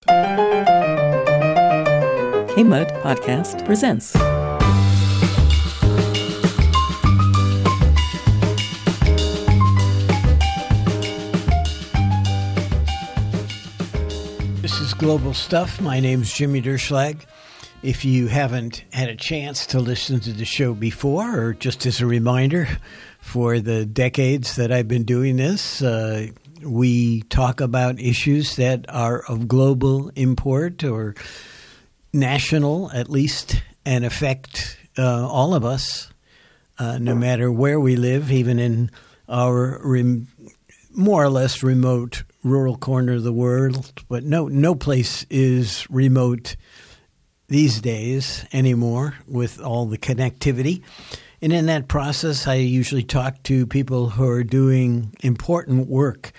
K-Mud Podcast presents. This is Global Stuff. My name's Jimmy Derschlag. If you haven't had a chance to listen to the show before, or just as a reminder, for the decades that I've been doing this, we talk about issues that are of global import or national, at least, and affect all of us, no matter where we live, even in our more or less remote rural corner of the world. But no place is remote these days anymore with all the connectivity. And in that process, I usually talk to people who are doing important work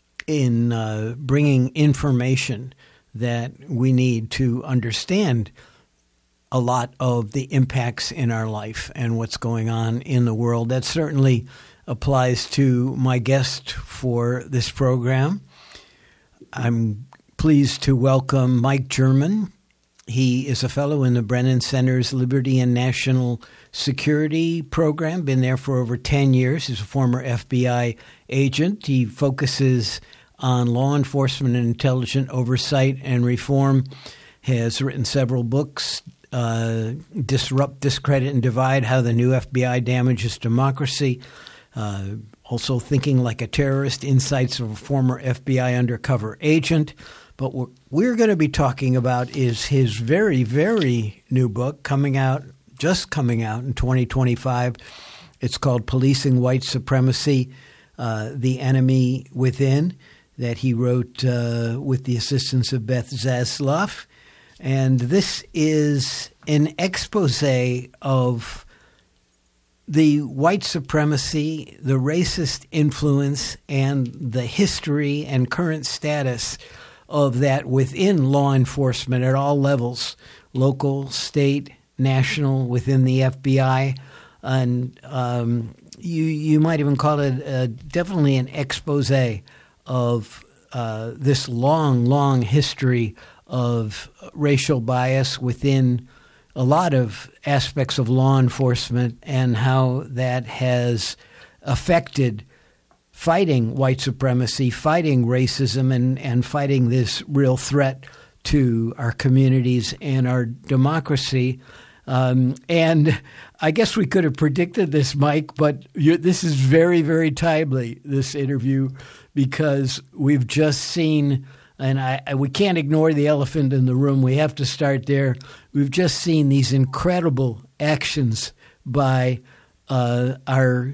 in bringing information that we need to understand a lot of the impacts in our life and what's going on in the world. That certainly applies to my guest for this program. I'm pleased to welcome Mike German. He is a fellow in the Brennan Center's Liberty and National Security Program, been there for over 10 years. He's a former FBI agent. He focuses on law enforcement and intelligence oversight and reform, has written several books, Disrupt, Discredit, and Divide, How the New FBI Damages Democracy, also Thinking Like a Terrorist, Insights of a Former FBI Undercover Agent. But what we're going to be talking about is his very, very new book just coming out in 2025. It's called Policing White Supremacy, The Enemy Within, that he wrote with the assistance of Beth Zasloff. And this is an expose of the white supremacy, the racist influence, and the history and current status of that within law enforcement at all levels, local, state, national, within the FBI. And you might even call it definitely an expose of this long history of racial bias within a lot of aspects of law enforcement and how that has affected fighting white supremacy, fighting racism, and fighting this real threat to our communities and our democracy. And I guess we could have predicted this, Mike, but this is very, very timely, this interview, because we've just seen, and we can't ignore the elephant in the room. We have to start there. We've just seen these incredible actions by our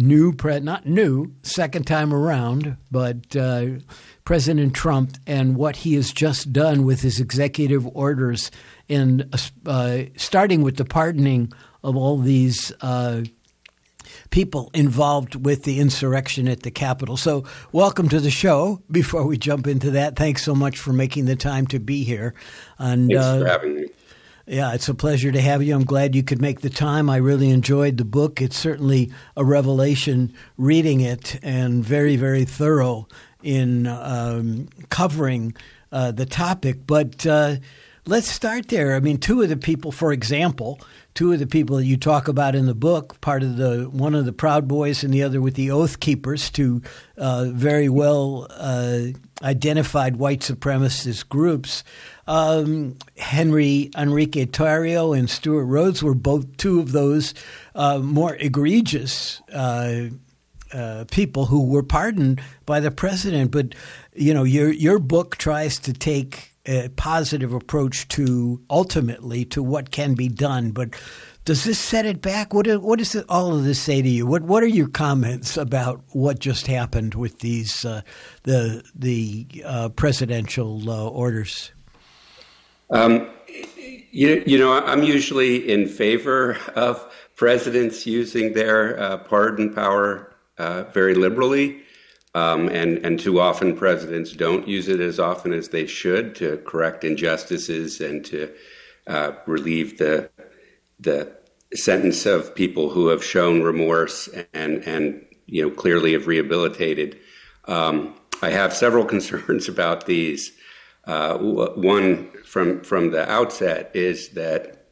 second time around, but President Trump, and what he has just done with his executive orders, and starting with the pardoning of all these people involved with the insurrection at the Capitol. So welcome to the show. Before we jump into that, thanks so much for making the time to be here. And, thanks for having me. Yeah, it's a pleasure to have you. I'm glad you could make the time. I really enjoyed the book. It's certainly a revelation reading it, and very, very thorough in covering the topic. But let's start there. I mean, two of the people that you talk about in the book, one of the Proud Boys and the other with the Oath Keepers, two very well identified white supremacist groups. Enrique Tarrio and Stuart Rhodes were both two of those more egregious people who were pardoned by the president. But, your book tries to take a positive approach ultimately to what can be done. But does this set it back? What does all of this say to you? What are your comments about what just happened with these the presidential orders? I'm usually in favor of presidents using their pardon power very liberally. And too often presidents don't use it as often as they should to correct injustices and to relieve the sentence of people who have shown remorse and clearly have rehabilitated. I have several concerns about these. One from the outset is that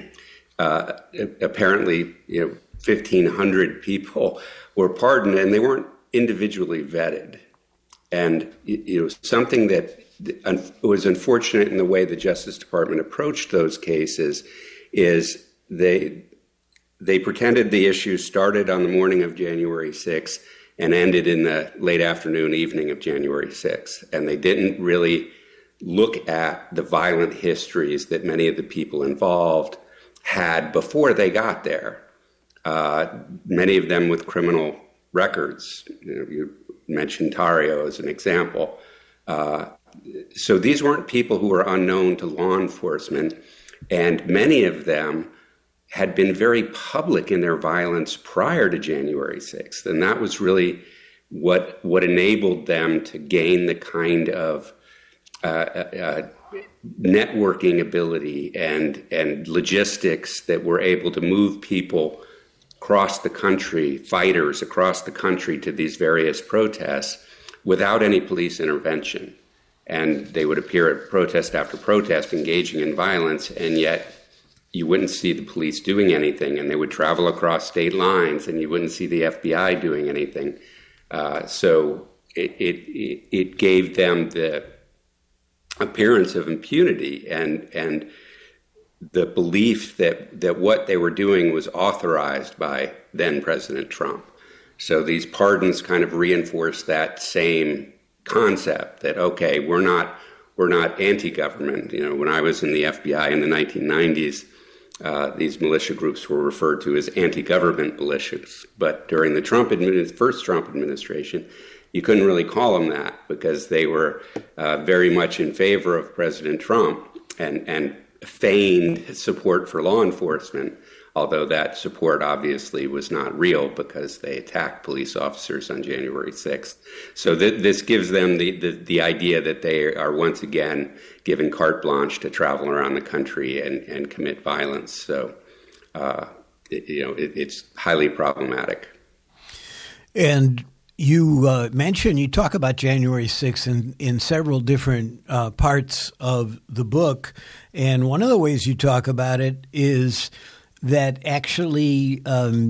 apparently 1,500 people were pardoned, and they weren't individually vetted. And something that was unfortunate in the way the Justice Department approached those cases is they pretended the issue started on the morning of January 6th and ended in the late afternoon, evening of January 6th. And they didn't really look at the violent histories that many of the people involved had before they got there. Many of them with criminal records. You mentioned Tario as an example. So these weren't people who were unknown to law enforcement, and many of them had been very public in their violence prior to January 6th. And that was really what enabled them to gain the kind of networking ability and logistics that were able to move people across the country, fighters across the country, to these various protests without any police intervention. And they would appear at protest after protest engaging in violence, and yet you wouldn't see the police doing anything, and they would travel across state lines and you wouldn't see the FBI doing anything. So it gave them the appearance of impunity and the belief that what they were doing was authorized by then President Trump. So these pardons kind of reinforced that same concept that, okay, we're not anti-government. When I was in the FBI in the 1990s, these militia groups were referred to as anti-government militias. But during the first Trump administration, you couldn't really call them that because they were very much in favor of President Trump and feigned support for law enforcement, although that support obviously was not real because they attacked police officers on January 6th. So this gives them the idea that they are once again given carte blanche to travel around the country and commit violence. So, it's highly problematic. And you talk about January 6th in several different parts of the book. And one of the ways you talk about it is that actually,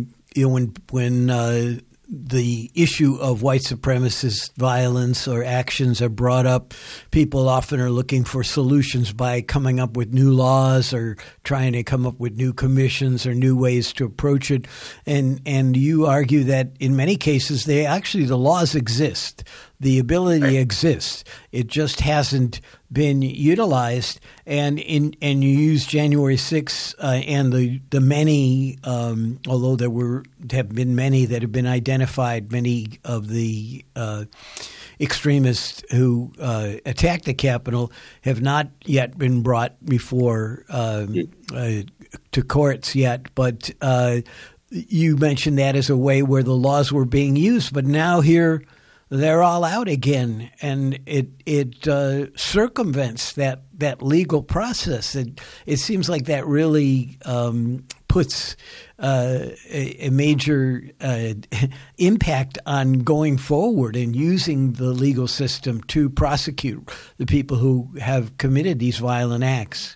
when the issue of white supremacist violence or actions are brought up, people often are looking for solutions by coming up with new laws or trying to come up with new commissions or new ways to approach it. And you argue that in many cases, the laws exist. The ability exists. It just hasn't been utilized. And you use January 6th and the many, although have been many that have been identified, many of the extremists who attacked the Capitol have not yet been brought before to courts yet. But you mentioned that as a way where the laws were being used. But now here, they're all out again, and it circumvents that legal process. It seems like that really puts a major impact on going forward and using the legal system to prosecute the people who have committed these violent acts.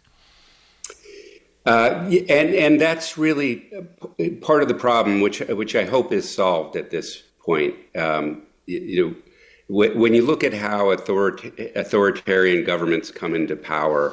And that's really part of the problem, which I hope is solved at this point. When you look at how authoritarian governments come into power,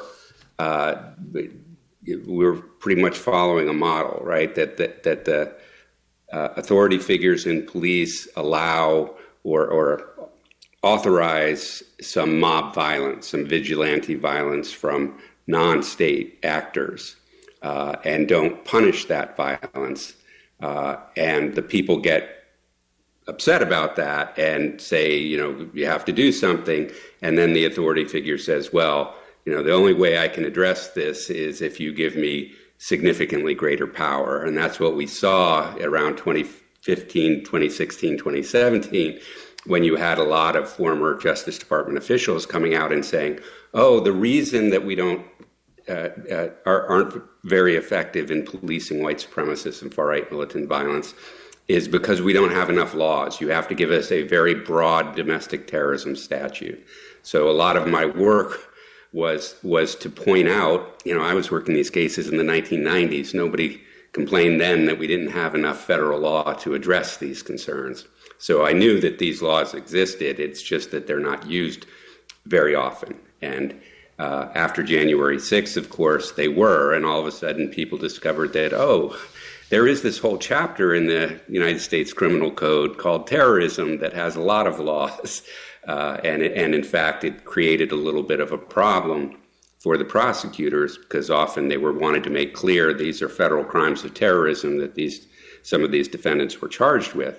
we're pretty much following a model, right? That the authority figures in police allow or authorize some mob violence, some vigilante violence from non-state actors, and don't punish that violence, and the people get upset about that and say, you have to do something. And then the authority figure says, well, the only way I can address this is if you give me significantly greater power. And that's what we saw around 2015, 2016, 2017, when you had a lot of former Justice Department officials coming out and saying, oh, the reason that we aren't very effective in policing white supremacists and far-right militant violence is because we don't have enough laws. You have to give us a very broad domestic terrorism statute. So a lot of my work was to point out, I was working these cases in the 1990s. Nobody complained then that we didn't have enough federal law to address these concerns. So I knew that these laws existed. It's just that they're not used very often. And after January 6th, of course, they were. And all of a sudden, people discovered that, there is this whole chapter in the United States Criminal Code called terrorism that has a lot of laws. And in fact, it created a little bit of a problem for the prosecutors, because often they wanted to make clear these are federal crimes of terrorism that some of these defendants were charged with.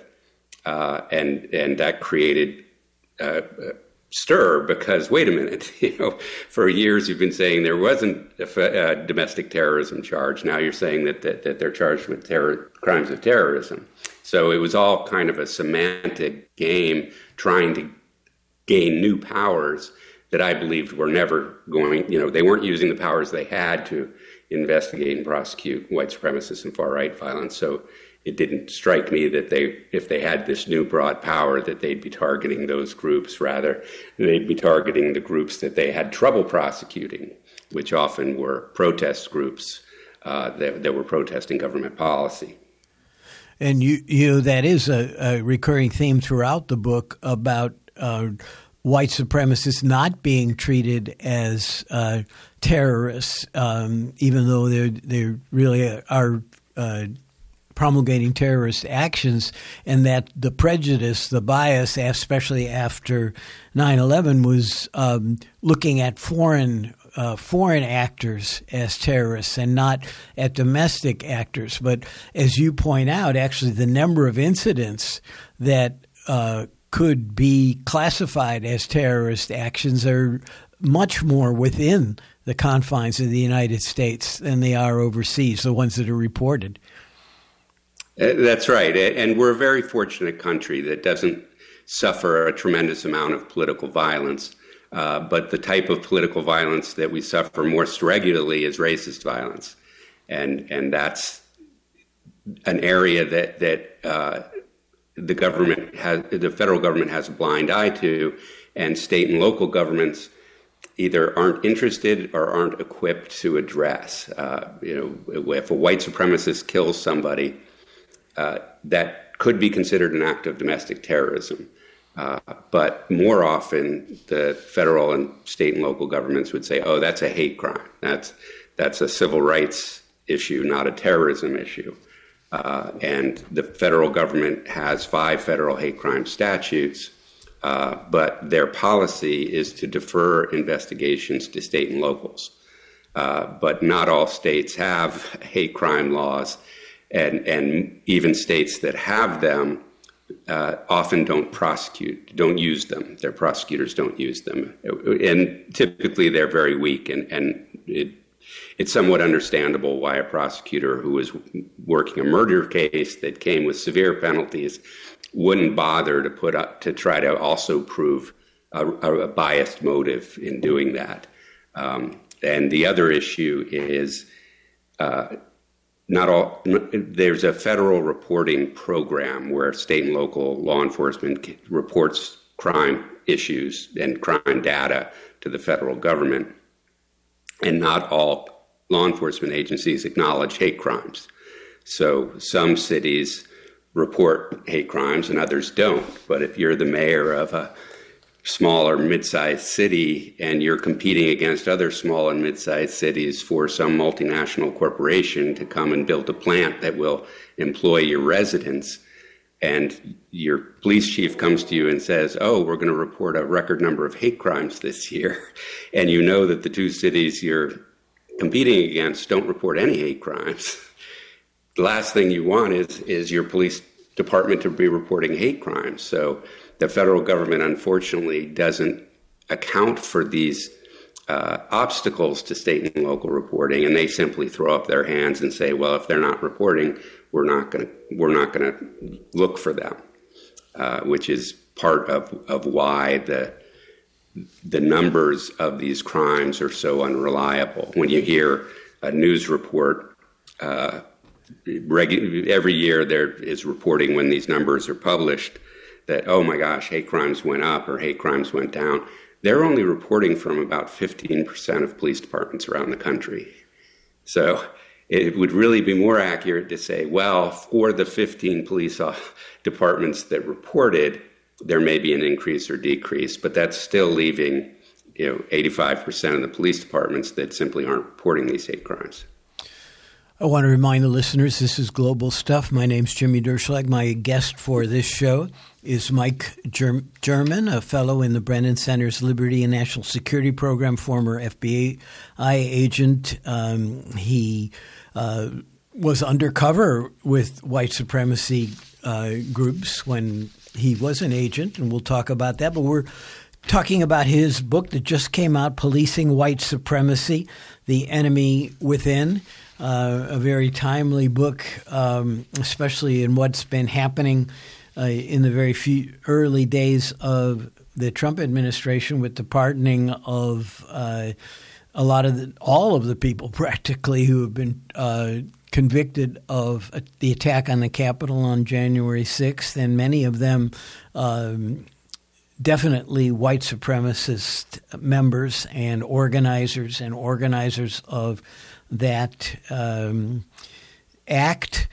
And that created stir, because wait a minute, for years you've been saying there wasn't a domestic terrorism charge. Now you're saying that they're charged with crimes of terrorism. So it was all kind of a semantic game trying to gain new powers that I believed were never going, they weren't using the powers they had to investigate and prosecute white supremacist and far-right violence. So it didn't strike me that if they had this new broad power, that they'd be targeting those groups. Rather, they'd be targeting the groups that they had trouble prosecuting, which often were protest groups that were protesting government policy. And that is a recurring theme throughout the book about white supremacists not being treated as terrorists, even though they really are promulgating terrorist actions, and that the prejudice, the bias, especially after 9/11, was looking at foreign actors as terrorists and not at domestic actors. But as you point out, actually the number of incidents that could be classified as terrorist actions are much more within the confines of the United States than they are overseas, the ones that are reported. That's right. And we're a very fortunate country that doesn't suffer a tremendous amount of political violence. But the type of political violence that we suffer most regularly is racist violence. And that's an area that the federal government has a blind eye to, and state and local governments either aren't interested or aren't equipped to address. If a white supremacist kills somebody, that could be considered an act of domestic terrorism. But more often, the federal and state and local governments would say, oh, that's a hate crime. That's a civil rights issue, not a terrorism issue. And the federal government has 5 federal hate crime statutes, but their policy is to defer investigations to state and locals. But not all states have hate crime laws. And even states that have them often don't use them. Their prosecutors don't use them. And typically they're very weak. And it's somewhat understandable why a prosecutor who was working a murder case that came with severe penalties wouldn't bother to try to also prove a biased motive in doing that. And the other issue is there's a federal reporting program where state and local law enforcement reports crime issues and crime data to the federal government. And not all law enforcement agencies acknowledge hate crimes. So some cities report hate crimes and others don't. But if you're the mayor of a small or mid-sized city and you're competing against other small and mid-sized cities for some multinational corporation to come and build a plant that will employ your residents, and your police chief comes to you and says, oh, we're going to report a record number of hate crimes this year, and you know that the 2 cities you're competing against don't report any hate crimes, the last thing you want is your police department to be reporting hate crimes. So the federal government, unfortunately, doesn't account for these obstacles to state and local reporting, and they simply throw up their hands and say, well, if they're not reporting, we're not going to look for them, which is part of why the numbers of these crimes are so unreliable. When you hear a news report, every year there is reporting when these numbers are published that, oh my gosh, hate crimes went up or hate crimes went down. they're only reporting from about 15% of police departments around the country. So it would really be more accurate to say, well, for the 15 police departments that reported, there may be an increase or decrease, but that's still leaving 85% of the police departments that simply aren't reporting these hate crimes. I want to remind the listeners, this is Global Stuff. My name's Jimmy Derschlag. My guest for this show is Mike German, a fellow in the Brennan Center's Liberty and National Security Program, former FBI agent. He was undercover with white supremacy groups when he was an agent, and we'll talk about that. But we're talking about his book that just came out, Policing White Supremacy, The Enemy Within. A very timely book, especially in what's been happening in the very few early days of the Trump administration with the pardoning of all of the people practically who have been convicted of the attack on the Capitol on January 6th, and many of them definitely white supremacist members and organizers of that act.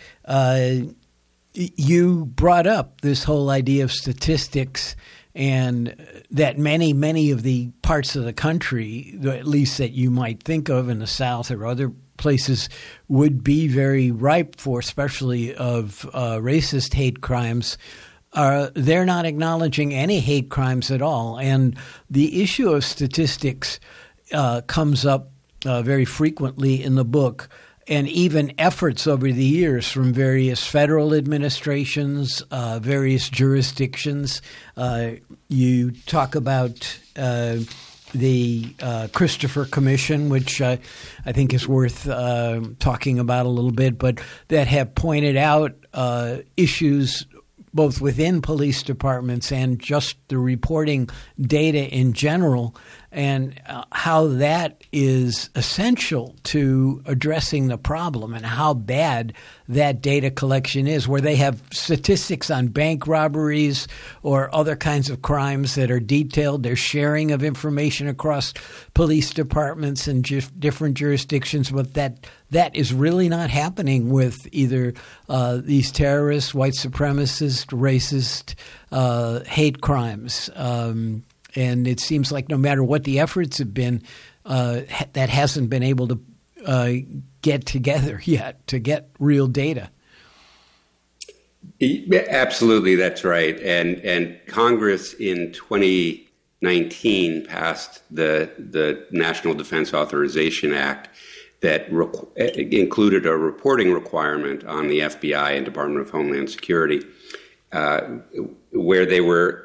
You brought up this whole idea of statistics, and that many of the parts of the country, at least that you might think of in the South or other places, would be very ripe for, especially of racist hate crimes. They're not acknowledging any hate crimes at all. And the issue of statistics comes up very frequently in the book, and even efforts over the years from various federal administrations, various jurisdictions. You talk about the Christopher Commission, which I think is worth talking about a little bit, but that have pointed out issues both within police departments and just the reporting data in general, and how that is essential to addressing the problem and how bad that data collection is, where they have statistics on bank robberies or other kinds of crimes that are detailed. There's sharing of information across police departments and different jurisdictions, but that is really not happening with either these terrorists, white supremacist, racist, hate crimes. And it seems like no matter what the efforts have been, that hasn't been able to get together yet to get real data. Absolutely, that's right. And Congress in 2019 passed the National Defense Authorization Act that included a reporting requirement on the FBI and Department of Homeland Security, where they were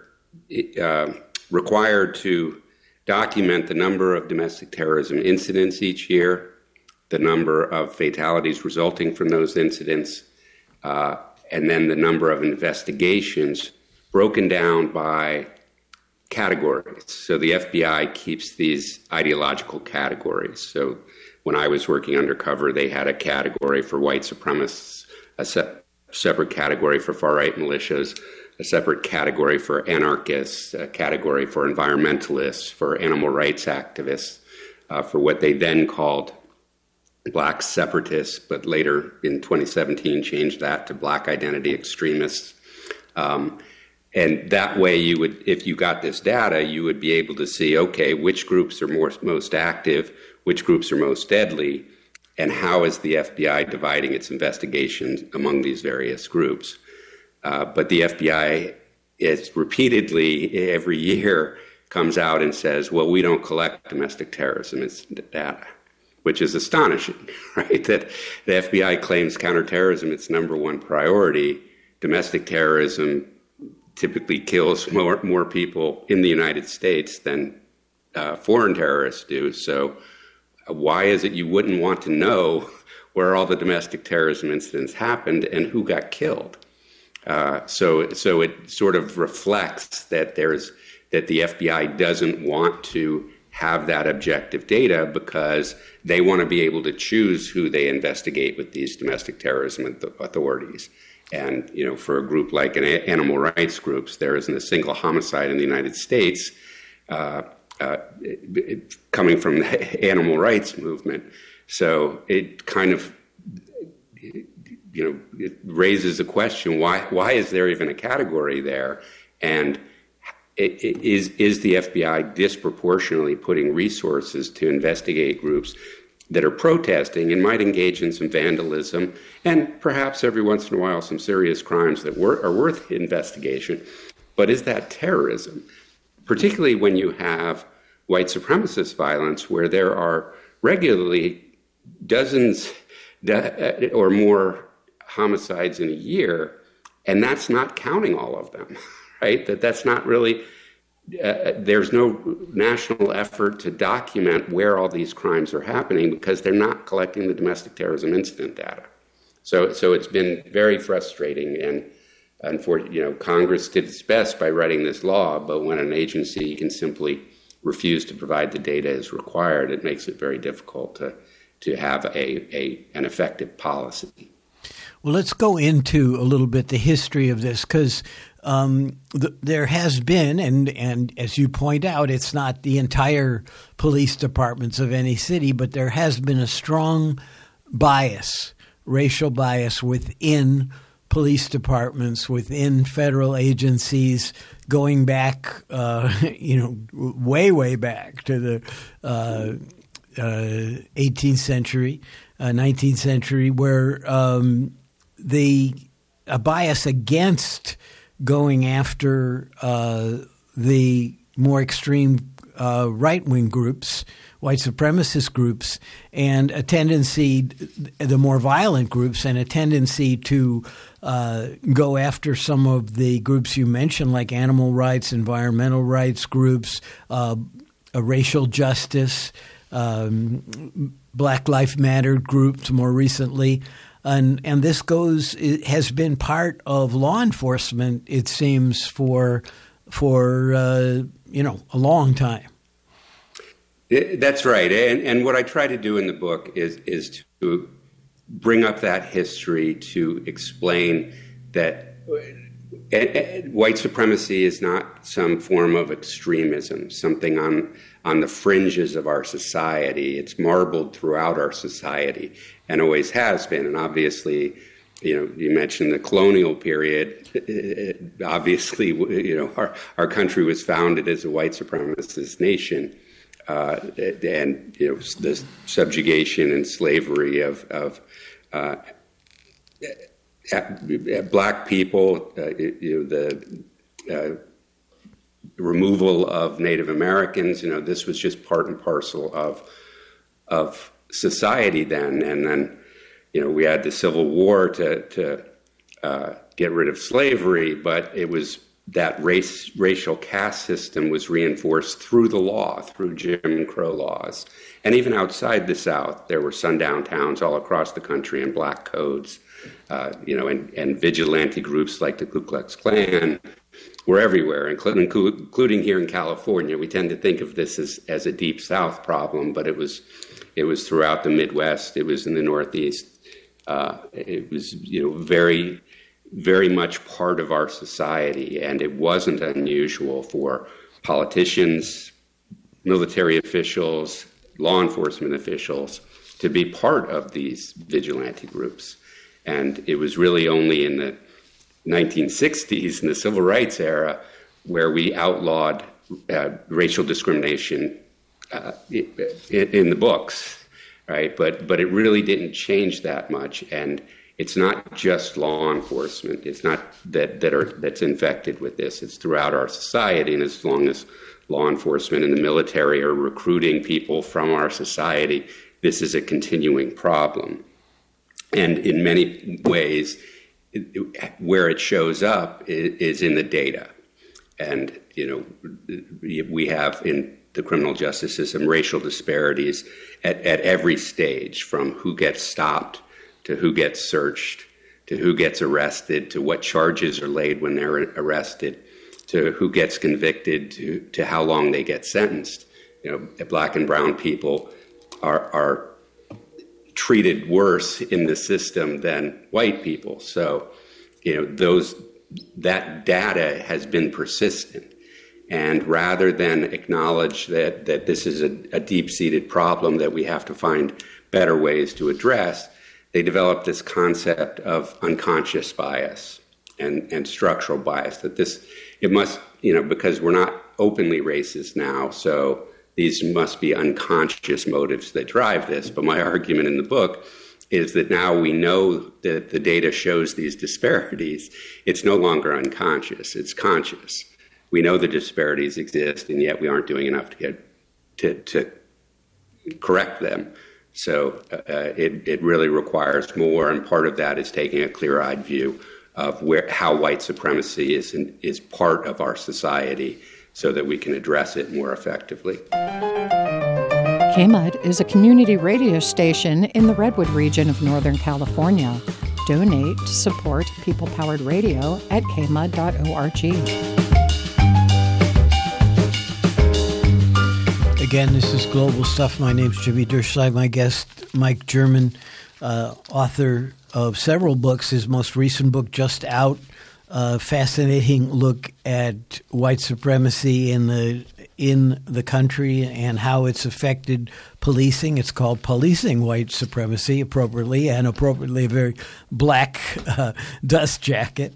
required to document the number of domestic terrorism incidents each year, the number of fatalities resulting from those incidents, and then the number of investigations broken down by categories. So the FBI keeps these ideological categories. So when I was working undercover, they had a category for white supremacists, a separate category for far-right militias, a separate category for anarchists, a category for environmentalists, for animal rights activists, for what they then called black separatists, but later in 2017 changed that to black identity extremists. And that way you would, if you got this data, you would be able to see, okay, which groups are most active, which groups are most deadly, and how is the FBI dividing its investigations among these various groups. But the FBI is repeatedly, every year, comes out and says, well, we don't collect domestic terrorism data, which is astonishing, right? That the FBI claims counterterrorism its number one priority. Domestic terrorism typically kills more people in the United States than foreign terrorists do. So why is it you wouldn't want to know where all the domestic terrorism incidents happened and who got killed? So it sort of reflects that that the FBI doesn't want to have that objective data because they want to be able to choose who they investigate with these domestic terrorism authorities. And, you know, for a group like animal rights groups, there isn't a single homicide in the United States coming from the animal rights movement. So it kind of, it raises a question, why is there even a category there? And is the FBI disproportionately putting resources to investigate groups that are protesting and might engage in some vandalism and perhaps every once in a while some serious crimes that are worth investigation? But is that terrorism? Particularly when you have white supremacist violence, where there are regularly dozens or more homicides in a year, and that's not counting all of them, right? That's not really, there's no national effort to document where all these crimes are happening because they're not collecting the domestic terrorism incident data. So it's been very frustrating, and unfortunately, Congress did its best by writing this law, but when an agency can simply refuse to provide the data as required, it makes it very difficult to have an effective policy. Well, let's go into a little bit the history of this, because there has been, and as you point out, it's not the entire police departments of any city, but there has been a strong bias, racial bias within police departments, within federal agencies, going back, way back to the 18th century, 19th century, where a bias against going after the more extreme right-wing groups, white supremacist groups, and a tendency, the more violent groups, and a tendency to go after some of the groups you mentioned, like animal rights, environmental rights groups, racial justice, Black Lives Matter groups more recently. And this has been part of law enforcement, it seems, for a long time. That's right. And what I try to do in the book is to bring up that history, to explain that white supremacy is not some form of extremism, something on the fringes of our society. It's marbled throughout our society and always has been. And obviously, you mentioned the colonial period. Obviously, our country was founded as a white supremacist nation. And the subjugation and slavery of Black people, the removal of Native Americans. This was just part and parcel of society then. And then, we had the Civil War to get rid of slavery, but it was that racial caste system was reinforced through the law, through Jim Crow laws. And even outside the South, there were sundown towns all across the country and black codes, and vigilante groups like the Ku Klux Klan were everywhere, including here in California. We tend to think of this as a Deep South problem, but it was throughout the Midwest. It was in the Northeast. It was, very, very much part of our society, and it wasn't unusual for politicians, military officials, law enforcement officials to be part of these vigilante groups. And it was really only in the 1960s, in the civil rights era, where we outlawed racial discrimination in the books, right? But it really didn't change that much, and it's not just law enforcement. It's not that's infected with this. It's throughout our society, and as long as law enforcement and the military are recruiting people from our society, this is a continuing problem. And in many ways, where it shows up is in the data. And, we have in the criminal justice system racial disparities at every stage, from who gets stopped to who gets searched, to who gets arrested, to what charges are laid when they're arrested, to who gets convicted, to how long they get sentenced. Black and brown people are treated worse in the system than white people. So, that data has been persistent. And rather than acknowledge that this is a deep-seated problem that we have to find better ways to address, they developed this concept of unconscious bias and structural bias, that it must, because we're not openly racist now, so these must be unconscious motives that drive this. But my argument in the book is that now we know that the data shows these disparities. It's no longer unconscious, it's conscious. We know the disparities exist, and yet we aren't doing enough to correct them. So it really requires more, and part of that is taking a clear-eyed view of how white supremacy is part of our society, so that we can address it more effectively. KMUD is a community radio station in the Redwood region of Northern California. Donate to support People-Powered Radio at kmud.org. Again, this is Global Stuff. My name's Jimmy Derschlag. My guest, Mike German, author of several books. His most recent book just out, fascinating look at white supremacy in the country and how it's affected policing. It's called Policing White Supremacy, appropriately a very black dust jacket.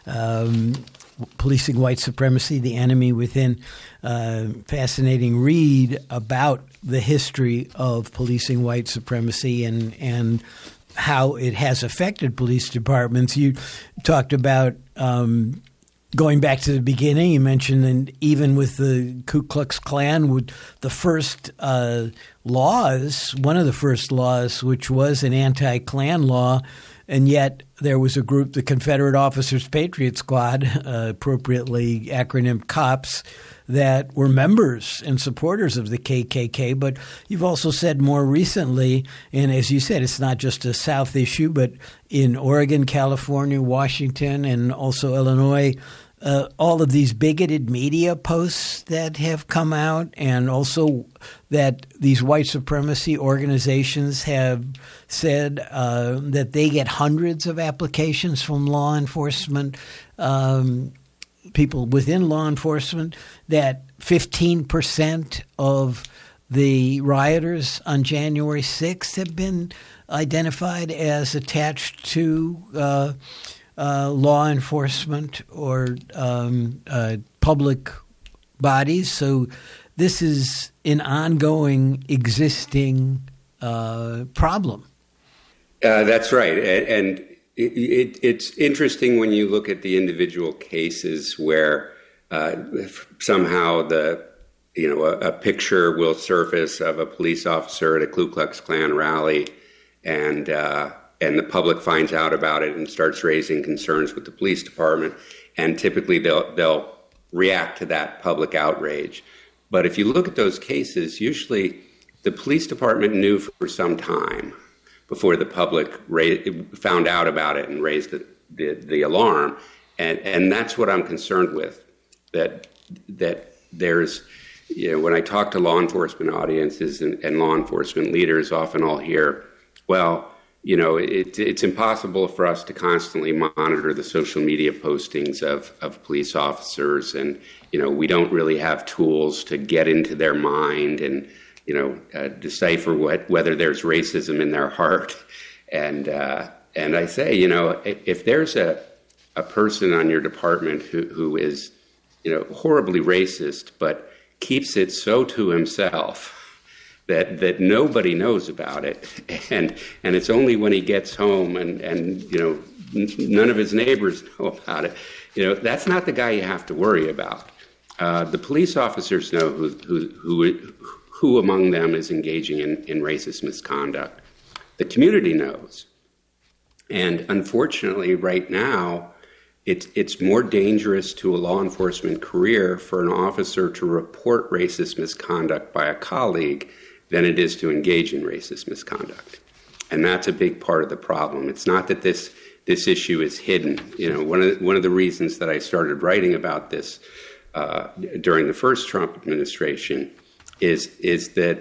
Policing White Supremacy, The Enemy Within. Fascinating read about the history of policing white supremacy and how it has affected police departments. You talked about going back to the beginning. You mentioned that even with the Ku Klux Klan, the first laws, one of the first laws, which was an anti-Klan law, and yet there was a group, the Confederate Officers Patriot Squad, appropriately acronymed COPS, that were members and supporters of the KKK. But you've also said more recently, and as you said, it's not just a South issue, but in Oregon, California, Washington, and also Illinois, all of these bigoted media posts that have come out, and also that these white supremacy organizations have said that they get hundreds of applications from law enforcement, people within law enforcement, that 15% of the rioters on January 6th have been identified as attached to law enforcement or public bodies. So this is an ongoing, existing problem. That's right. And it's interesting when you look at the individual cases where somehow a picture will surface of a police officer at a Ku Klux Klan rally, and the public finds out about it and starts raising concerns with the police department, and typically they'll react to that public outrage. But if you look at those cases, usually the police department knew for some time before the public found out about it and raised the alarm, and that's what I'm concerned with. That there's, when I talk to law enforcement audiences and law enforcement leaders, often I'll hear, well, it's impossible for us to constantly monitor the social media postings of police officers, and we don't really have tools to get into their mind and decipher whether there's racism in their heart. And I say, if there's a person on your department who is horribly racist, but keeps it so to himself that nobody knows about it, and it's only when he gets home and none of his neighbors know about it, that's not the guy you have to worry about. The police officers know who among them is engaging in racist misconduct. The community knows. And unfortunately, right now, it's more dangerous to a law enforcement career for an officer to report racist misconduct by a colleague than it is to engage in racist misconduct. And that's a big part of the problem. It's not that this issue is hidden. One of the reasons that I started writing about this during the first Trump administration is that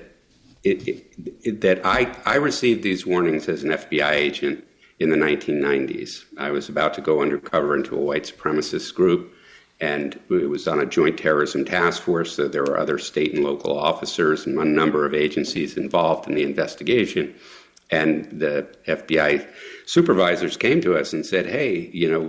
I received these warnings as an FBI agent in the 1990s. I was about to go undercover into a white supremacist group, And it was on a joint terrorism task force, so there were other state and local officers and a number of agencies involved in the investigation. And the FBI supervisors came to us and said, hey,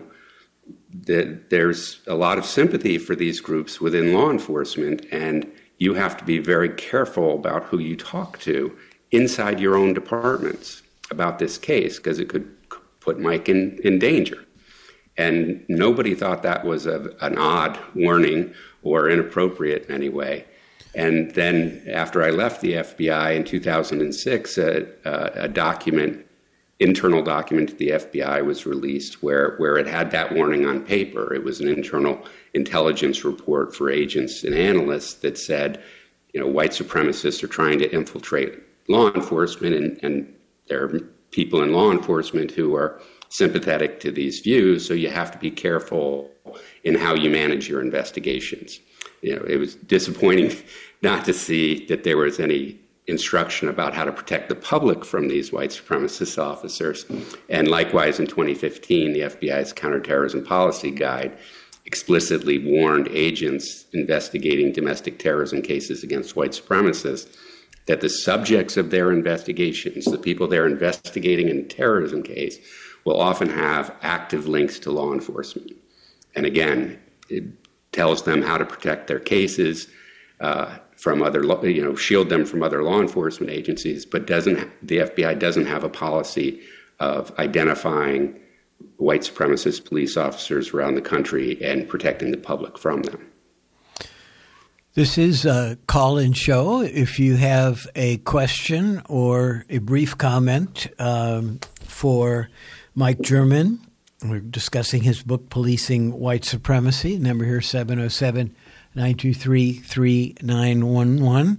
there's a lot of sympathy for these groups within law enforcement, and you have to be very careful about who you talk to inside your own departments about this case, because it could put Mike in danger. And nobody thought that was an odd warning or inappropriate in any way. And then after I left the FBI in 2006, a internal document to the FBI was released where it had that warning on paper. It was an internal intelligence report for agents and analysts that said, white supremacists are trying to infiltrate law enforcement, and there are people in law enforcement who are sympathetic to these views, so you have to be careful in how you manage your investigations. It was disappointing not to see that there was any instruction about how to protect the public from these white supremacist officers. And likewise, in 2015, the FBI's Counterterrorism Policy Guide explicitly warned agents investigating domestic terrorism cases against white supremacists that the subjects of their investigations, the people they're investigating in a terrorism case, will often have active links to law enforcement. And again, it tells them how to protect their cases from other, shield them from other law enforcement agencies, but the FBI doesn't have a policy of identifying white supremacist police officers around the country and protecting the public from them. This is a call-in show. If you have a question or a brief comment for Mike German, we're discussing his book, Policing White Supremacy. Number here, 707-923-3911.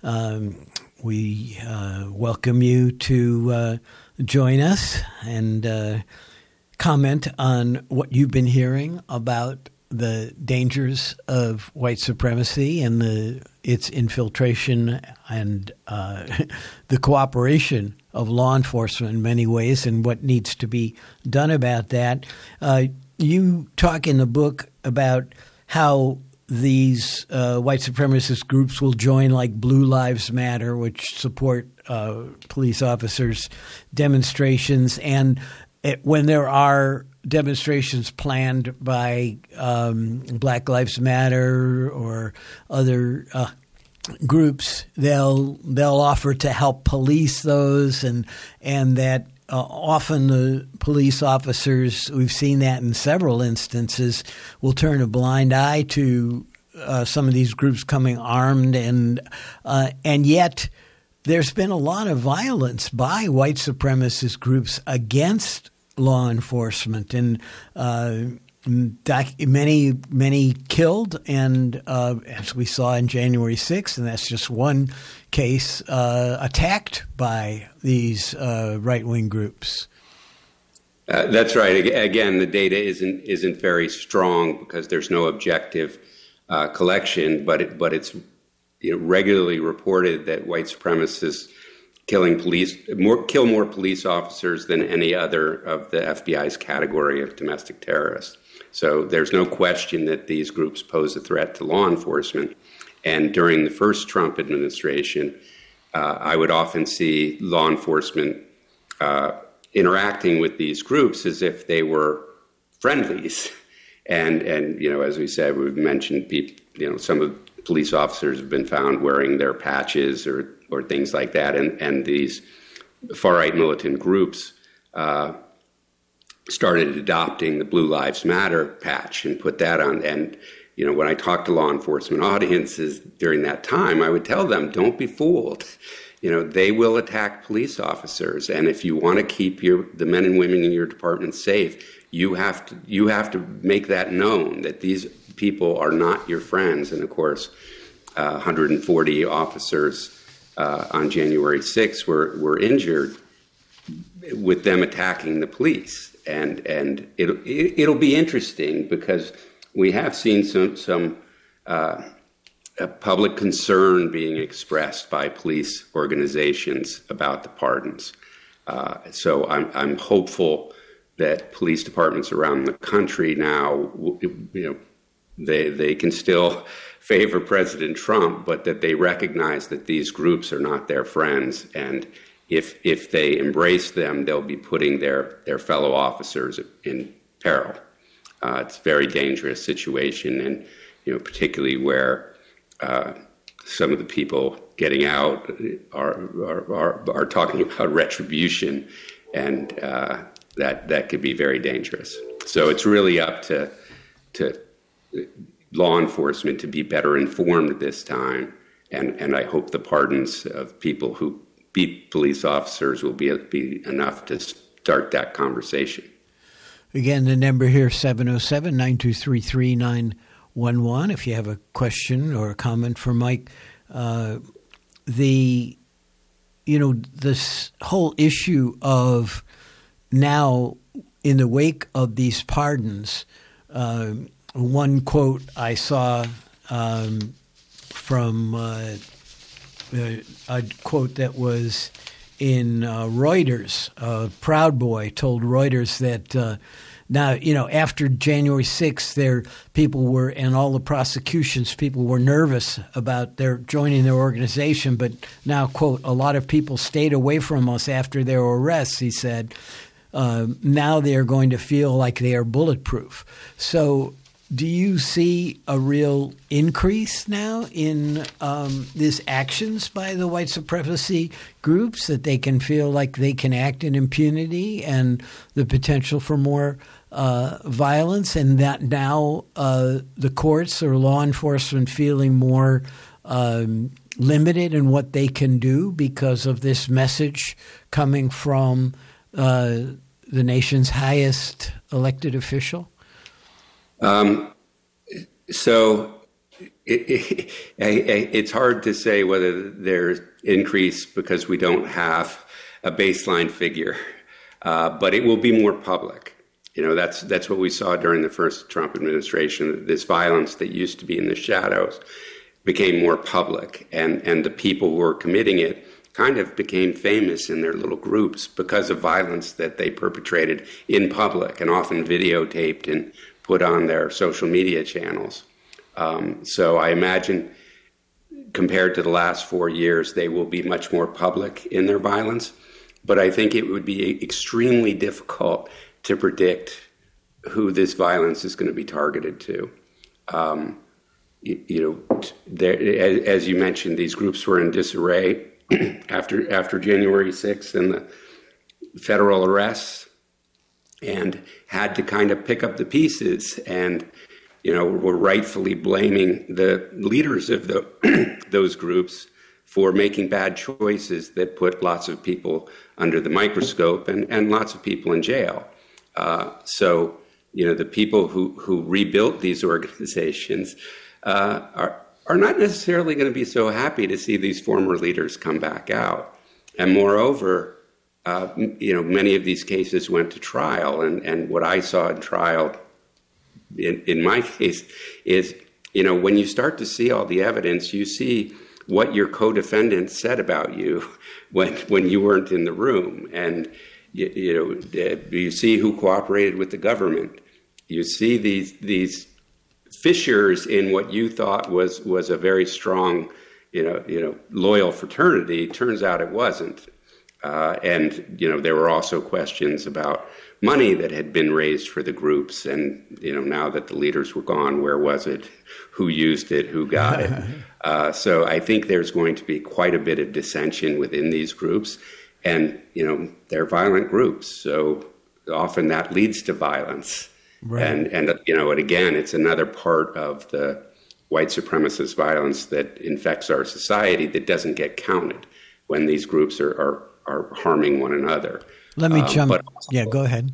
We welcome you to join us and comment on what you've been hearing about the dangers of white supremacy and its infiltration and the cooperation of law enforcement in many ways and what needs to be done about that. You talk in the book about how these white supremacist groups will join like Blue Lives Matter, which support police officers' demonstrations. And when there are demonstrations planned by Black Lives Matter or other groups, they'll offer to help police those, and that often the police officers, we've seen that in several instances, will turn a blind eye to some of these groups coming armed, and yet there's been a lot of violence by white supremacist groups against law enforcement, and many killed, and as we saw in January 6th, and that's just one case, attacked by these right-wing groups. That's right. Again, the data isn't very strong because there's no objective collection, but it's regularly reported that white supremacists kill more police officers than any other of the FBI's category of domestic terrorists. So there's no question that these groups pose a threat to law enforcement. And during the first Trump administration, I would often see law enforcement interacting with these groups as if they were friendlies. And as we said, we've mentioned people, some of the police officers have been found wearing their patches or things like that. And these far-right militant groups started adopting the Blue Lives Matter patch and put that on. And, when I talked to law enforcement audiences during that time, I would tell them, don't be fooled. They will attack police officers. And if you want to keep the men and women in your department safe, you have to make that known that these people are not your friends. And of course, 140 officers on January 6th were injured with them attacking the police. And it'll be interesting because we have seen some public concern being expressed by police organizations about the pardons. So I'm hopeful that police departments around the country now, they can still favor President Trump, but that they recognize that these groups are not their friends, and if they embrace them, they'll be putting their fellow officers in peril. It's a very dangerous situation, and particularly where some of the people getting out are talking about retribution, and that could be very dangerous. So it's really up to law enforcement to be better informed this time, and I hope the pardons of people who beat police officers will be enough to start that conversation. Again, the number here, 707-923-3911. If you have a question or a comment for Mike, this whole issue of now, in the wake of these pardons, one quote I saw from a quote that was in Reuters. Proud Boy told Reuters that now, after January 6th, people were, and all the prosecutions, people were nervous about their joining their organization. But now, quote, a lot of people stayed away from us after their arrests, he said. Now they are going to feel like they are bulletproof. So do you see a real increase now in these actions by the white supremacy groups, that they can feel like they can act in impunity, and the potential for more violence, and that now the courts or law enforcement feeling more limited in what they can do because of this message coming from the nation's highest elected official? So it's hard to say whether there's increase because we don't have a baseline figure, but it will be more public. That's what we saw during the first Trump administration. This violence that used to be in the shadows became more public, and the people who were committing it kind of became famous in their little groups because of violence that they perpetrated in public and often videotaped and put on their social media channels. So I imagine compared to the last 4 years, they will be much more public in their violence. But I think it would be extremely difficult to predict who this violence is going to be targeted to. As you mentioned, these groups were in disarray after January 6th and the federal arrests, and had to kind of pick up the pieces, and were rightfully blaming the leaders of those groups for making bad choices that put lots of people under the microscope and lots of people in jail. So the people who rebuilt these organizations are not necessarily going to be so happy to see these former leaders come back out. And moreover, many of these cases went to trial, and what I saw in trial in my case is, when you start to see all the evidence, you see what your co-defendants said about you when you weren't in the room, and you see who cooperated with the government. You see these fissures in what you thought was a very strong, loyal fraternity. Turns out it wasn't. And there were also questions about money that had been raised for the groups. And, now that the leaders were gone, where was it? Who used it? Who got it? So I think there's going to be quite a bit of dissension within these groups. And, they're violent groups. So often that leads to violence. Right. And again, it's another part of the white supremacist violence that infects our society that doesn't get counted when these groups are harming one another. Let me jump. Yeah, go ahead.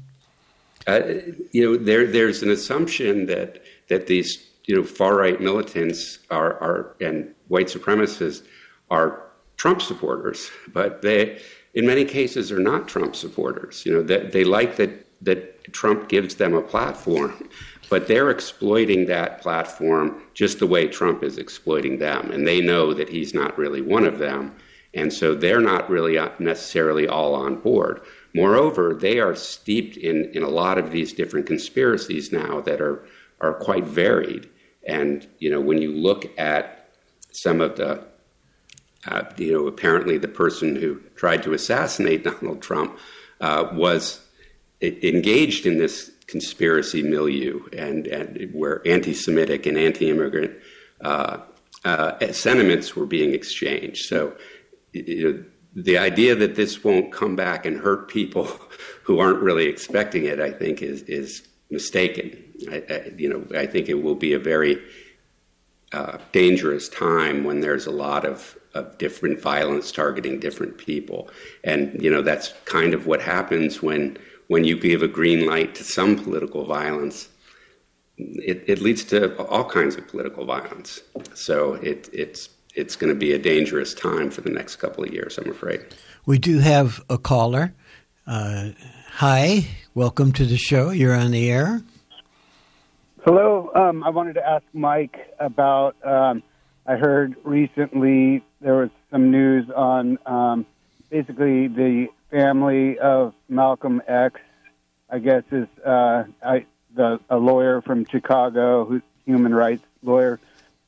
There's an assumption that these far right militants are and white supremacists are Trump supporters, but they, in many cases, are not Trump supporters. That they like that Trump gives them a platform, but they're exploiting that platform just the way Trump is exploiting them, and they know that he's not really one of them. And so they're not really necessarily all on board. Moreover, they are steeped in a lot of these different conspiracies now that are quite varied. And, when you look at some of the, apparently the person who tried to assassinate Donald Trump was engaged in this conspiracy milieu and where anti-Semitic and anti-immigrant sentiments were being exchanged. So, the idea that this won't come back and hurt people who aren't really expecting it, I think, is mistaken. I think it will be a very dangerous time when there's a lot of different violence targeting different people. And, that's kind of what happens when you give a green light to some political violence. It leads to all kinds of political violence. So it's going to be a dangerous time for the next couple of years, I'm afraid. We do have a caller. Hi, welcome to the show. You're on the air. Hello. I wanted to ask Mike about, I heard recently there was some news on basically the family of Malcolm X, I guess is a lawyer from Chicago, who's a human rights lawyer,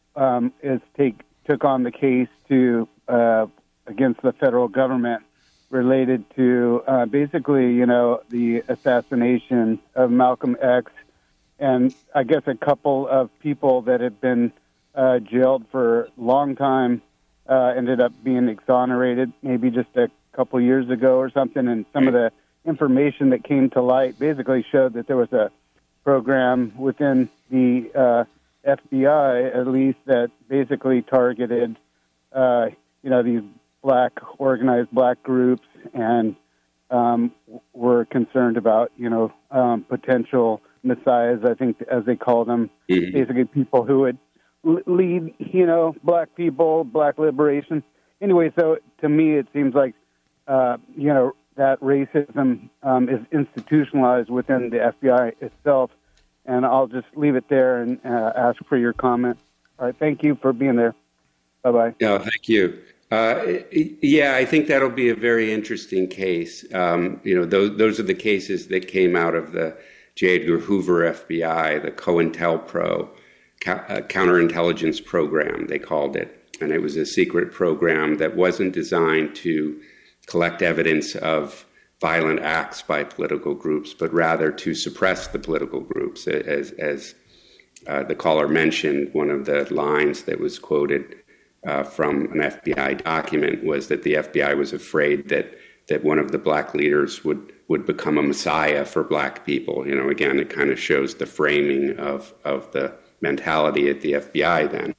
took on the case against the federal government related to basically, the assassination of Malcolm X, and I guess a couple of people that had been jailed for a long time ended up being exonerated, maybe just a couple years ago or something, and some of the information that came to light basically showed that there was a program within the FBI, at least, that basically targeted, these organized black groups, and were concerned about, potential messiahs, I think, as they call them, basically people who would lead, black people, black liberation. Anyway, so to me, it seems like, that racism is institutionalized within the FBI itself. And I'll just leave it there and ask for your comment. All right, thank you for being there. Bye-bye. No, thank you. I think that'll be a very interesting case. Those are the cases that came out of the J. Edgar Hoover FBI, the COINTELPRO, counterintelligence program, they called it. And it was a secret program that wasn't designed to collect evidence of violent acts by political groups, but rather to suppress the political groups. As the caller mentioned, one of the lines that was quoted from an FBI document was that the FBI was afraid that one of the black leaders would become a messiah for black people. Again, it kind of shows the framing of the mentality at the FBI then.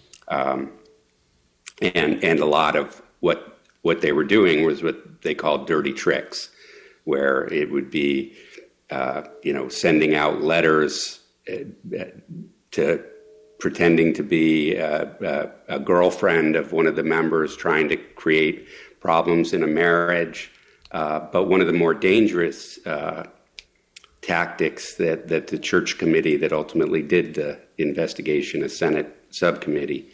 And a lot of what they were doing was what they called dirty tricks, where it would be, sending out letters to pretending to be a girlfriend of one of the members, trying to create problems in a marriage. But one of the more dangerous tactics that the church committee that ultimately did the investigation, a Senate subcommittee,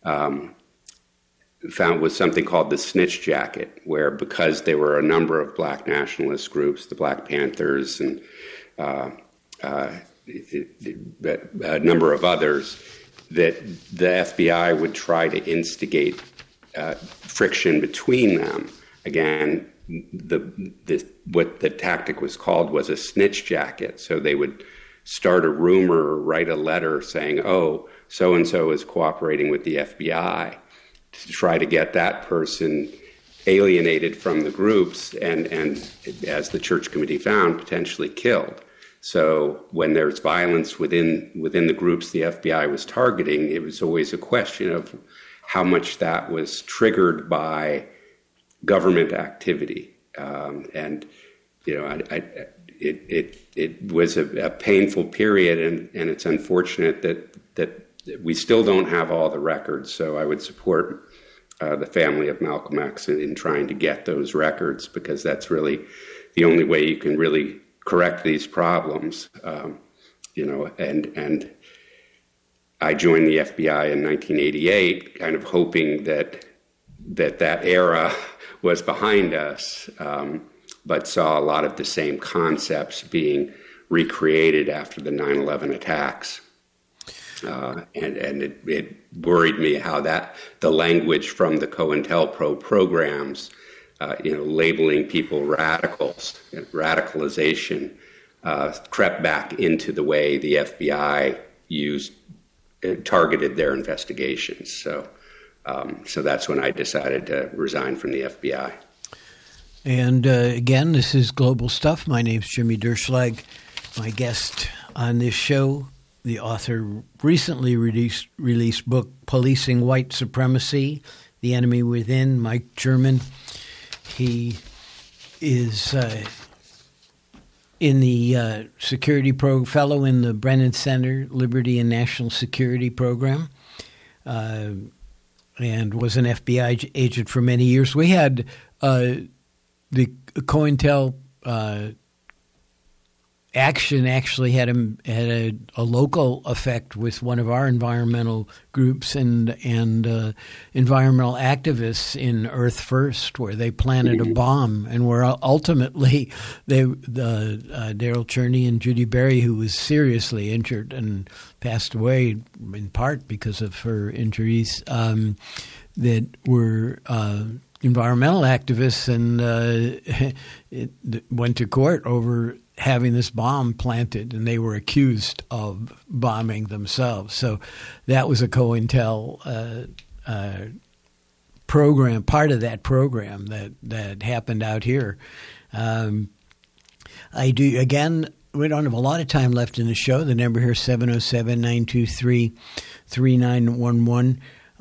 found was something called the snitch jacket, where because there were a number of black nationalist groups, the Black Panthers and a number of others, that the FBI would try to instigate friction between them. Again, what the tactic was called was a snitch jacket. So they would start a rumor or write a letter saying, oh, so-and-so is cooperating with the FBI, to try to get that person alienated from the groups and as the church committee found, potentially killed. So when there's violence within the groups the FBI was targeting, it was always a question of how much that was triggered by government activity. It was a painful period, and it's unfortunate that we still don't have all the records. So I would support the family of Malcolm X in trying to get those records, because that's really the only way you can really correct these problems. And I joined the FBI in 1988, kind of hoping that era was behind us, but saw a lot of the same concepts being recreated after the 9/11 attacks. And it worried me how the language from the COINTELPRO programs, labeling people radicals, radicalization, crept back into the way the FBI targeted their investigations. So that's when I decided to resign from the FBI. And again, this is Global Stuff. My name's Jimmy Derschlag. My guest on this show, the author recently released book, Policing White Supremacy, The Enemy Within, Mike German. He is in the fellow in the Brennan Center Liberty and National Security Program, and was an FBI agent for many years. We had the COINTEL action actually had a local effect with one of our environmental groups and environmental activists in Earth First, where they planted a bomb and where ultimately Daryl Cherney and Judy Berry, who was seriously injured and passed away in part because of her injuries, that were environmental activists, and it went to court over having this bomb planted, and they were accused of bombing themselves. So that was a COINTEL program, part of that program that happened out here. I do, again, we don't have a lot of time left in the show. The number here is 707-923-3911.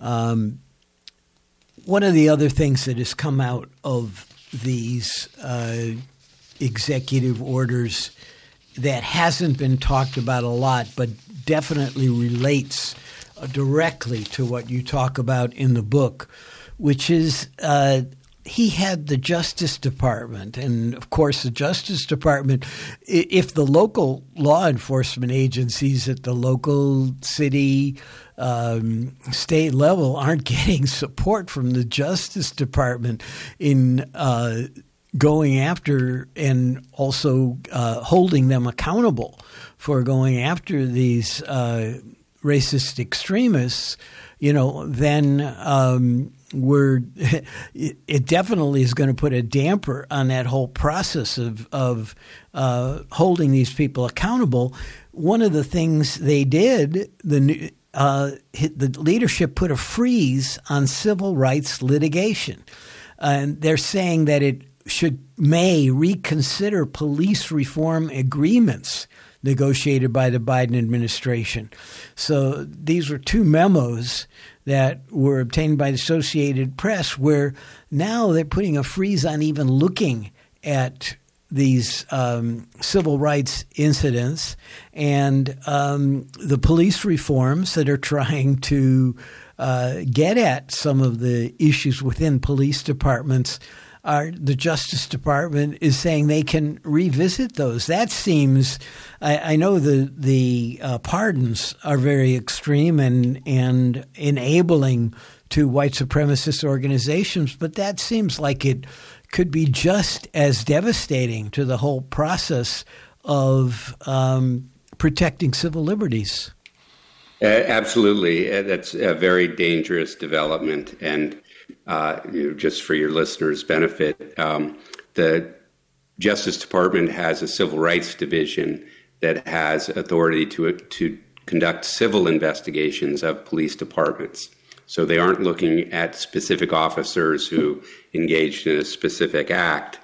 One of the other things that has come out of these executive orders that hasn't been talked about a lot, but definitely relates directly to what you talk about in the book, which is he had the Justice Department. And, of course, the Justice Department, if the local law enforcement agencies at the local city, state level aren't getting support from the Justice Department in going after and also holding them accountable for going after these racist extremists, then it definitely is going to put a damper on that whole process of holding these people accountable. One of the things they did, the leadership put a freeze on civil rights litigation, and they're saying that it may reconsider police reform agreements negotiated by the Biden administration. So these were two memos that were obtained by the Associated Press, where now they're putting a freeze on even looking at these civil rights incidents, and the police reforms that are trying to get at some of the issues within police departments. The Justice Department is saying they can revisit those. That seems, I know the pardons are very extreme and enabling to white supremacist organizations, but that seems like it could be just as devastating to the whole process of protecting civil liberties. Absolutely. That's a very dangerous development. And just for your listeners' benefit, the Justice Department has a civil rights division that has authority to conduct civil investigations of police departments. So they aren't looking at specific officers who engaged in a specific act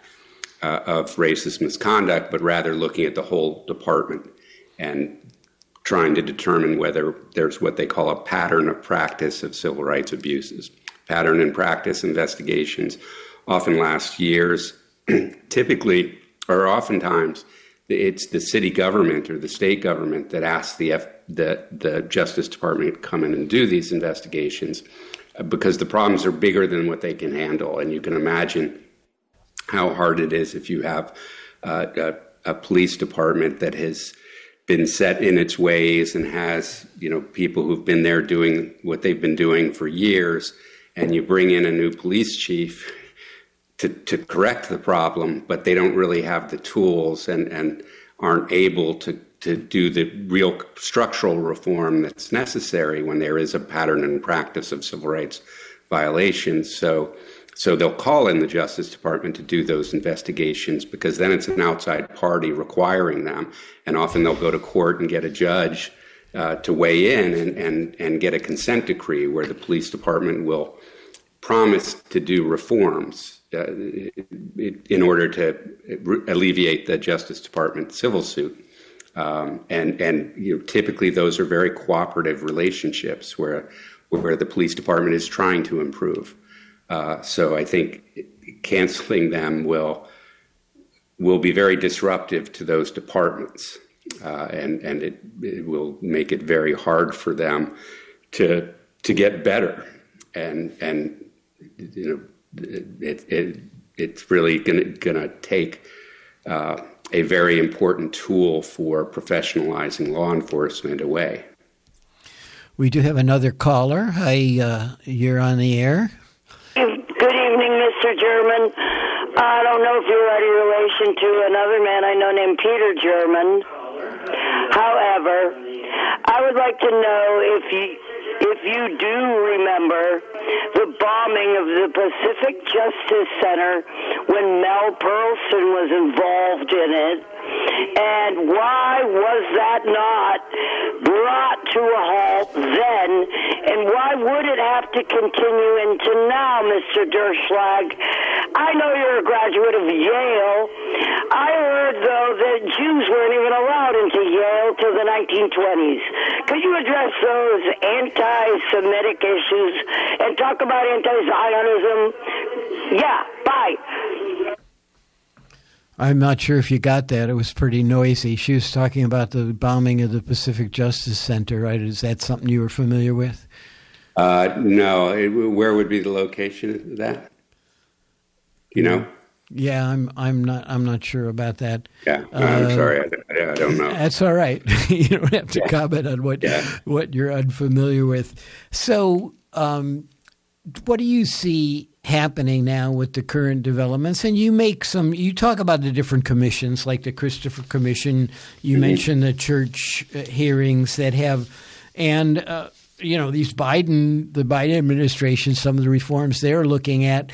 of racist misconduct, but rather looking at the whole department and trying to determine whether there's what they call a pattern of practice of civil rights abuses. Pattern and practice investigations often last years, typically, or oftentimes, it's the city government or the state government that asks the Justice Department to come in and do these investigations because the problems are bigger than what they can handle. And you can imagine how hard it is if you have a police department that has been set in its ways and has, people who've been there doing what they've been doing for years, and you bring in a new police chief to correct the problem, but they don't really have the tools and aren't able to do the real structural reform that's necessary when there is a pattern and practice of civil rights violations. So they'll call in the Justice Department to do those investigations, because then it's an outside party requiring them. And often they'll go to court and get a judge to weigh in and get a consent decree where the police department will promise to do reforms in order to alleviate the Justice Department civil suit. And typically those are very cooperative relationships where the police department is trying to improve. So I think canceling them will be very disruptive to those departments, and it will make it very hard for them to get better. And it's really gonna take a very important tool for professionalizing law enforcement away. We do have another caller. Hi, you're on the air. Good evening, Mr. German. I don't know if you're any relation to another man I know named Peter German. However, I would like to know if you do remember the bombing of the Pacific Justice Center when Mel Pearlson was involved in it, and why was that not brought to a halt then, and why would it have to continue into now, Mr. Derschlag? I know you're a graduate of Yale. I heard, though, that Jews weren't even allowed into Yale till the 1920s. Could you address those anti-Semitic issues and talk about anti-Zionism? Yeah, bye. I'm not sure if you got that. It was pretty noisy. She was talking about the bombing of the Pacific Justice Center, right? Is that something you were familiar with? No. Where would be the location of that? You know? Yeah, I'm not sure about that. Yeah, I'm sorry, I don't know. That's all right. You don't have to comment on what you're unfamiliar with. So, what do you see happening now with the current developments? And you talk about the different commissions, like the Christopher Commission. You mentioned the church hearings that have, and the Biden administration, some of the reforms they're looking at.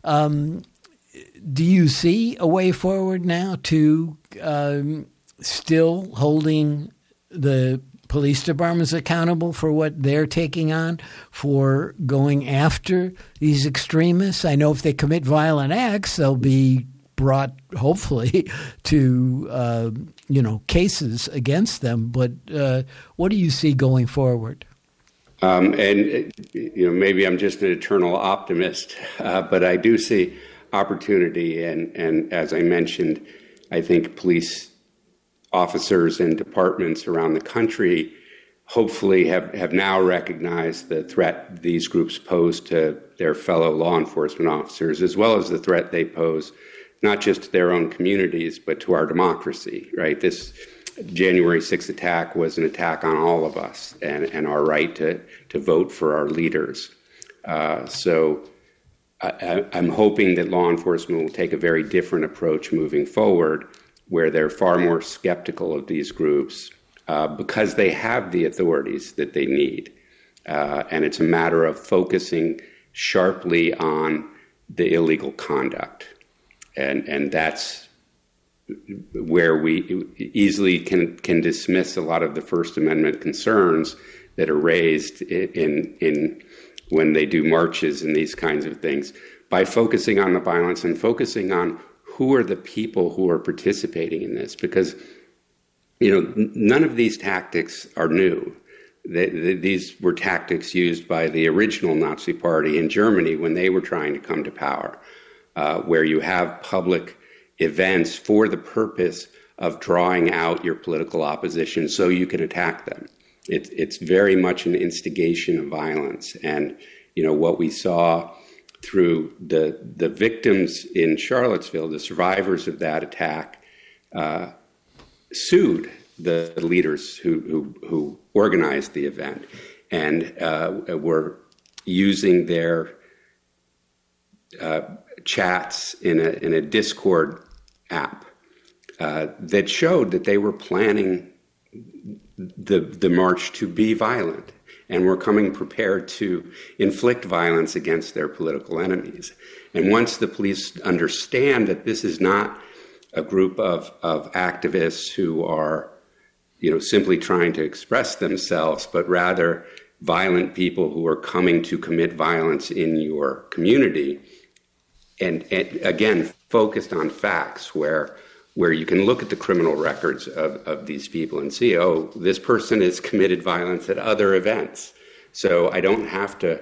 Do you see a way forward now to still holding the police departments accountable for what they're taking on, for going after these extremists? I know if they commit violent acts, they'll be brought, hopefully, to cases against them. But what do you see going forward? Maybe I'm just an eternal optimist, but I do see opportunity. And as I mentioned, I think police officers and departments around the country hopefully have now recognized the threat these groups pose to their fellow law enforcement officers, as well as the threat they pose not just to their own communities, but to our democracy, right? This January 6th attack was an attack on all of us and our right to vote for our leaders. So I'm hoping that law enforcement will take a very different approach moving forward, where they're far more skeptical of these groups because they have the authorities that they need. And it's a matter of focusing sharply on the illegal conduct. And that's where we easily can dismiss a lot of the First Amendment concerns that are raised in when they do marches and these kinds of things, by focusing on the violence and focusing on who are the people who are participating in this. Because, none of these tactics are new. These were tactics used by the original Nazi Party in Germany when they were trying to come to power, where you have public events for the purpose of drawing out your political opposition so you can attack them. It's very much an instigation of violence. And, what we saw through the victims in Charlottesville, the survivors of that attack, sued the leaders who organized the event and were using their chats in a Discord app that showed that they were planning the march to be violent, and were coming prepared to inflict violence against their political enemies. And once the police understand that this is not a group of activists who are, simply trying to express themselves, but rather violent people who are coming to commit violence in your community, and again, focused on facts where you can look at the criminal records of these people and see, oh, this person has committed violence at other events. So I don't have to,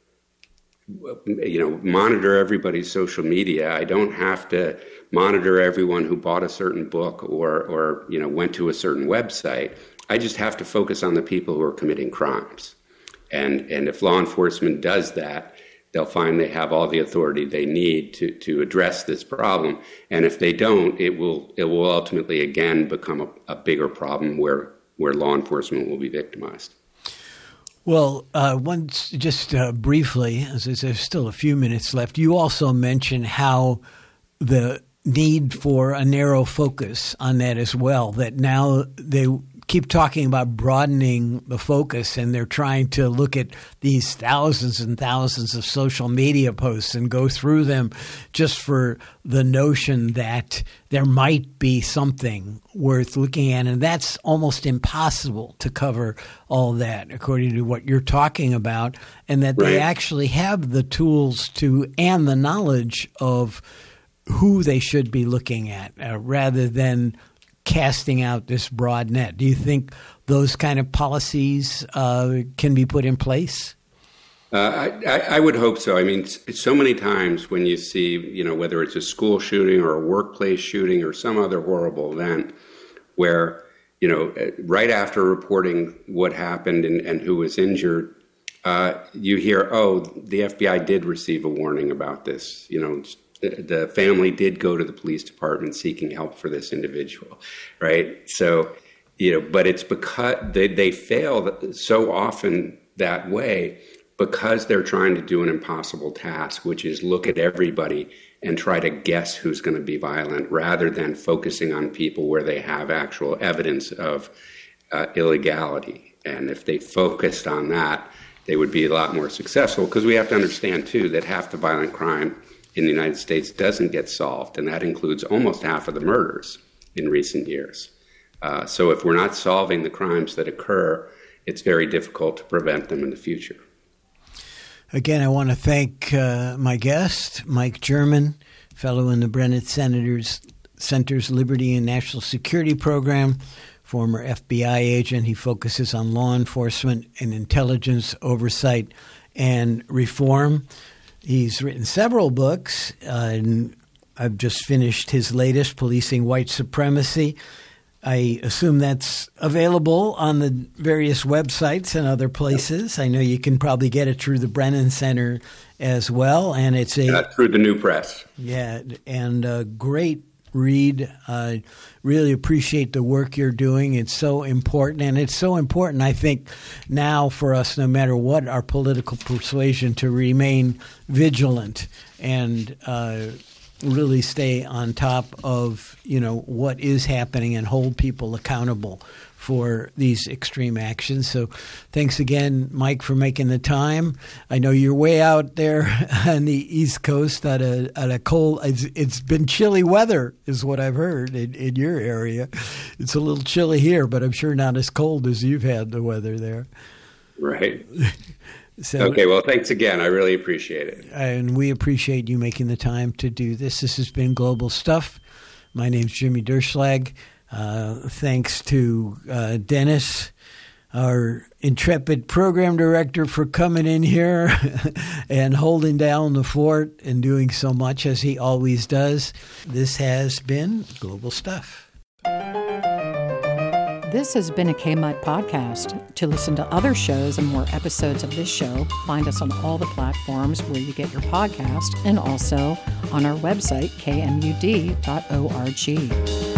monitor everybody's social media. I don't have to monitor everyone who bought a certain book or went to a certain website. I just have to focus on the people who are committing crimes. And if law enforcement does that, they'll find they have all the authority they need to address this problem. And if they don't, it will ultimately again become a bigger problem where law enforcement will be victimized. Well, briefly, as there's still a few minutes left, you also mentioned how the need for a narrow focus on that as well, that now they keep talking about broadening the focus, and they're trying to look at these thousands and thousands of social media posts and go through them just for the notion that there might be something worth looking at. And that's almost impossible to cover all that, according to what you're talking about, and that they actually have the tools and the knowledge of who they should be looking at rather than casting out this broad net. Do you think those kind of policies can be put in place? I would hope so. I mean, so many times when you see, whether it's a school shooting or a workplace shooting or some other horrible event where, right after reporting what happened and who was injured, you hear, oh, the FBI did receive a warning about this, the family did go to the police department seeking help for this individual, right? So, but it's because they fail so often that way because they're trying to do an impossible task, which is look at everybody and try to guess who's going to be violent rather than focusing on people where they have actual evidence of illegality. And if they focused on that, they would be a lot more successful, because we have to understand, too, that half the violent crime in the United States doesn't get solved, and that includes almost half of the murders in recent years. So if we're not solving the crimes that occur, it's very difficult to prevent them in the future. Again, I want to thank my guest, Mike German, fellow in the Brennan Center's Liberty and National Security Program, former FBI agent. He focuses on law enforcement and intelligence oversight and reform. He's written several books, and I've just finished his latest, Policing White Supremacy. I assume that's available on the various websites and other places. I know you can probably get it through the Brennan Center as well, and it's through the New Press. Yeah, and a great read. I really appreciate the work you're doing. It's so important, and it's so important, I think, now for us, no matter what our political persuasion, to remain vigilant and really stay on top of, what is happening and hold people accountable for these extreme actions. So thanks again, Mike, for making the time. I know you're way out there on the East Coast at a cold, it's been chilly weather is what I've heard in your area. It's a little chilly here, but I'm sure not as cold as you've had the weather there. Right. Okay, well, thanks again. I really appreciate it. And we appreciate you making the time to do this. This has been Global Stuff. My name's Jimmy Derschlag. Thanks to Dennis, our intrepid program director, for coming in here and holding down the fort and doing so much as he always does. This has been Global Stuff. This has been a KMUD podcast. To listen to other shows and more episodes of this show, find us on all the platforms where you get your podcast and also on our website, kmud.org.